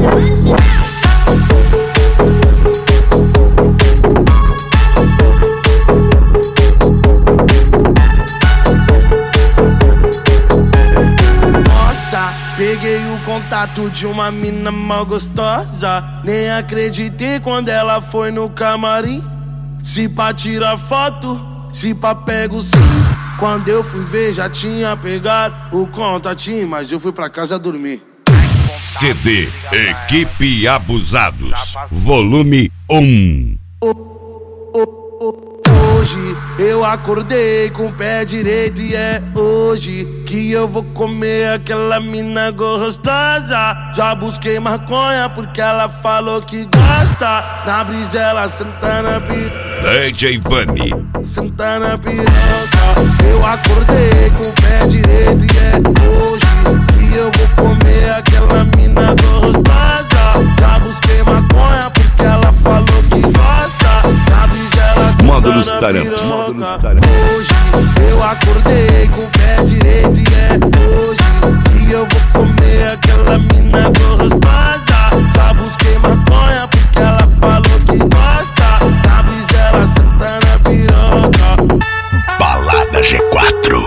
Peguei o contato de uma mina mal gostosa. Nem acreditei quando ela foi no camarim. Se pá tira foto, se pá pego sim. Quando eu fui ver já tinha pegado o contatinho, mas eu fui pra casa dormir. CD Equipe Abusados, volume 1. Hoje eu acordei com o pé direito e é hoje que eu vou comer aquela mina gostosa. Já busquei maconha porque ela falou que gosta. Na brisa ela senta na piroca, DJ Vani, senta na piroca. Eu acordei com o pé direito e é hoje que eu vou comer aquela mina gostosa. Já busquei maconha porque ela falou que gosta. Na brisa ela Módulos senta na Taramps. piroca. Hoje eu acordei com o pé direito e é hoje que eu vou comer aquela mina gostosa. Já busquei maconha porque ela falou que gosta. Na brisa ela senta na piroca. Balada G4.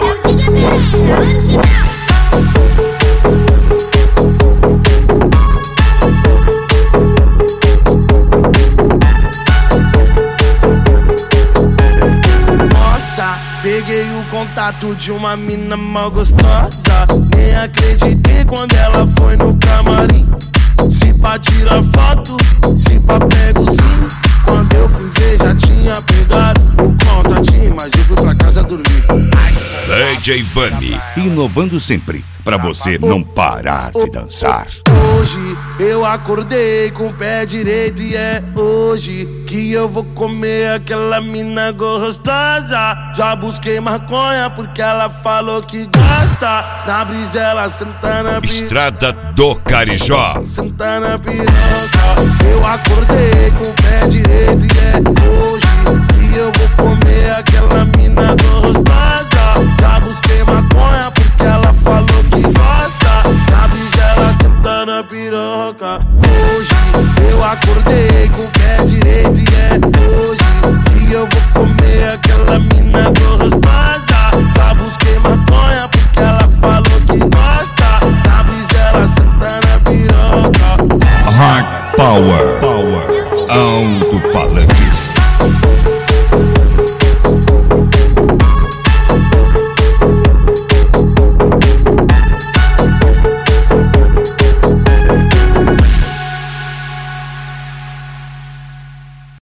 Peguei o contato de uma mina mal gostosa. Nem acreditei quando ela foi no camarim. Se pá tira foto, se pá pego sim. Quando eu fui ver já tinha pegado o contatinho, mas eu fui pra casa dormir. DJ Vani, inovando sempre, pra você não parar de dançar. Hoje eu acordei com o pé direito e é hoje que eu vou comer aquela mina gostosa. Já busquei maconha porque ela falou que gosta. Na brisa ela senta na piroca, Estrada do Carijó, senta na piroca. Eu acordei com o pé direito e é hoje que eu vou comer aquela mina gostosa. Já busquei maconha porque ela falou que gosta. Na brisa ela senta na piroca. Hoje eu acordei com o pé direito e é hoje que eu vou comer aquela mina gostosa. Já busquei maconha porque ela falou que gosta. Na brisa ela senta na piroca. Hard Power.